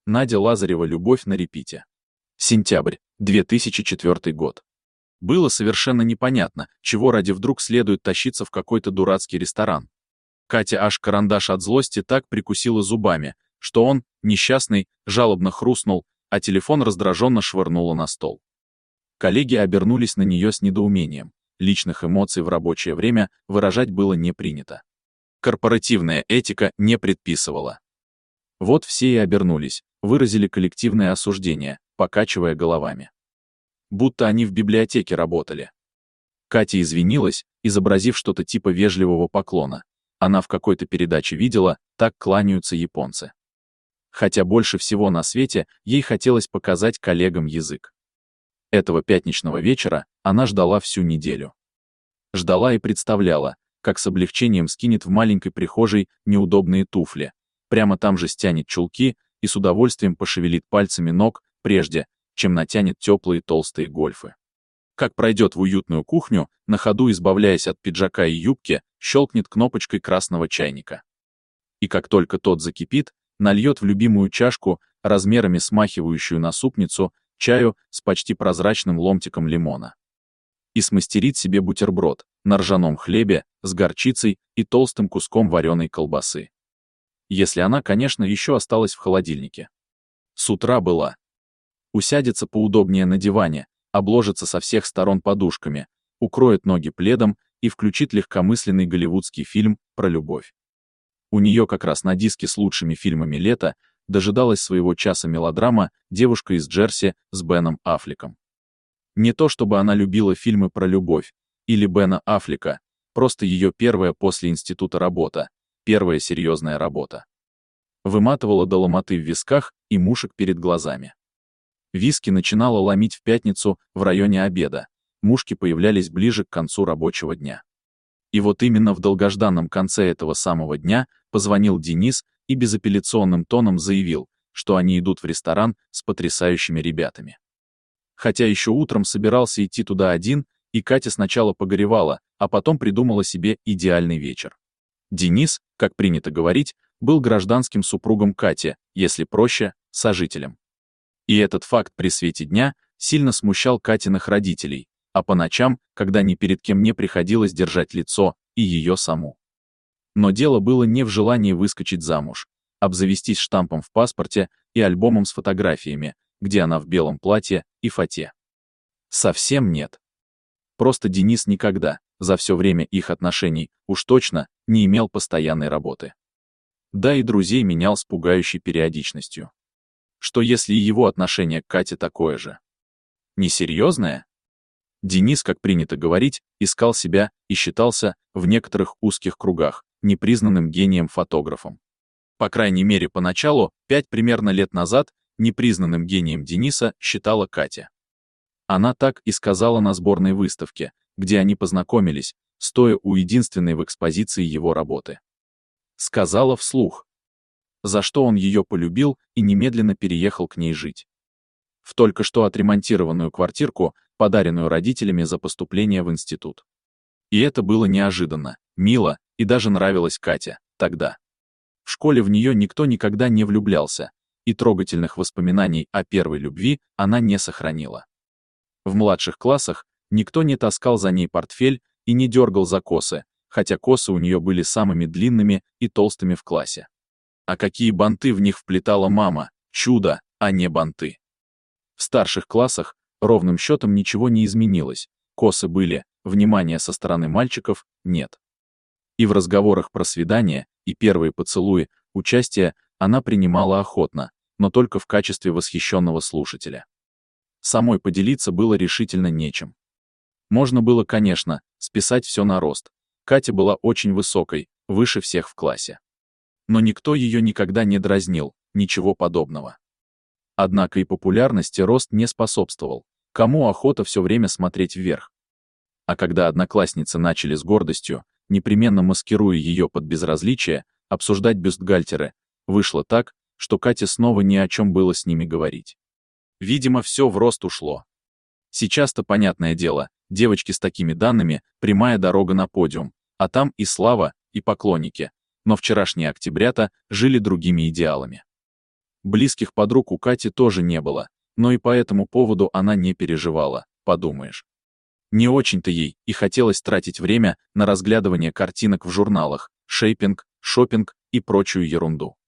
Надя Лазарева, «Любовь на репите». Сентябрь, 2004 год. Было совершенно непонятно, чего ради вдруг следует тащиться в какой-то дурацкий ресторан. Катя аж карандаш от злости так прикусила зубами, что он, несчастный, жалобно хрустнул, а телефон раздраженно швырнула на стол. Коллеги обернулись на нее с недоумением. Личных эмоций в рабочее время выражать было не принято. Корпоративная этика не предписывала. Вот все и обернулись, выразили коллективное осуждение, покачивая головами. Будто они в библиотеке работали. Катя извинилась, изобразив что-то типа вежливого поклона. Она в какой-то передаче видела, так кланяются японцы. Хотя больше всего на свете ей хотелось показать коллегам язык. Этого пятничного вечера она ждала всю неделю. Ждала и представляла, как с облегчением скинет в маленькой прихожей неудобные туфли, прямо там же стянет чулки и с удовольствием пошевелит пальцами ног, прежде чем натянет теплые толстые гольфы. Как пройдет в уютную кухню, на ходу избавляясь от пиджака и юбки, щелкнет кнопочкой красного чайника. И как только тот закипит, нальет в любимую чашку, размерами смахивающую на супницу, чаю с почти прозрачным ломтиком лимона. И смастерит себе бутерброд на ржаном хлебе с горчицей и толстым куском вареной колбасы. Если она, конечно, еще осталась в холодильнике. С утра была. Усядется поудобнее на диване, обложится со всех сторон подушками, укроет ноги пледом и включит легкомысленный голливудский фильм про любовь. У нее как раз на диске с лучшими фильмами лета дожидалась своего часа мелодрама «Девушка из Джерси» с Беном Аффлеком. Не то чтобы она любила фильмы про любовь или Бена Аффлека, просто ее первая после института работа, первая серьезная работа. Выматывала до ломоты в висках и мушек перед глазами. Виски начинала ломить в пятницу в районе обеда, мушки появлялись ближе к концу рабочего дня. И вот именно в долгожданном конце этого самого дня позвонил Денис и безапелляционным тоном заявил, что они идут в ресторан с потрясающими ребятами. Хотя еще утром собирался идти туда один, и Катя сначала погоревала, а потом придумала себе идеальный вечер. Денис, как принято говорить, был гражданским супругом Кати, если проще, сожителем. И этот факт при свете дня сильно смущал Катиных родителей, а по ночам, когда ни перед кем не приходилось держать лицо, и ее саму. Но дело было не в желании выскочить замуж, обзавестись штампом в паспорте и альбомом с фотографиями, где она в белом платье и фате. Совсем нет. Просто Денис никогда, за все время их отношений, уж точно, не имел постоянной работы. Да и друзей менял с пугающей периодичностью. Что если и его отношение к Кате такое же? Несерьезное? Денис, как принято говорить, искал себя и считался, в некоторых узких кругах, непризнанным гением-фотографом. По крайней мере, поначалу, 5 примерно лет назад, непризнанным гением Дениса считала Катя. Она так и сказала на сборной выставке, где они познакомились, стоя у единственной в экспозиции его работы. Сказала вслух. За что он ее полюбил и немедленно переехал к ней жить. В только что отремонтированную квартирку, подаренную родителями за поступление в институт. И это было неожиданно, мило и даже нравилось Кате тогда. В школе в нее никто никогда не влюблялся, и трогательных воспоминаний о первой любви она не сохранила. В младших классах никто не таскал за ней портфель и не дергал за косы, хотя косы у нее были самыми длинными и толстыми в классе. А какие банты в них вплетала мама, чудо, а не банты. В старших классах ровным счетом ничего не изменилось, косы были, внимания со стороны мальчиков нет. И в разговорах про свидания и первые поцелуи участие она принимала охотно, но только в качестве восхищенного слушателя. Самой поделиться было решительно нечем. Можно было, конечно, списать все на рост. Катя была очень высокой, выше всех в классе. Но никто ее никогда не дразнил, ничего подобного. Однако и популярности рост не способствовал. Кому охота все время смотреть вверх? А когда одноклассницы начали с гордостью, непременно маскируя ее под безразличие, обсуждать бюстгальтеры, вышло так, что Кате снова ни о чем было с ними говорить. Видимо, все в рост ушло. Сейчас-то, понятное дело, девочки с такими данными — прямая дорога на подиум, а там и слава, и поклонники, но вчерашние октябрята жили другими идеалами. Близких подруг у Кати тоже не было, но и по этому поводу она не переживала, подумаешь. Не очень-то ей и хотелось тратить время на разглядывание картинок в журналах, шейпинг, шопинг и прочую ерунду.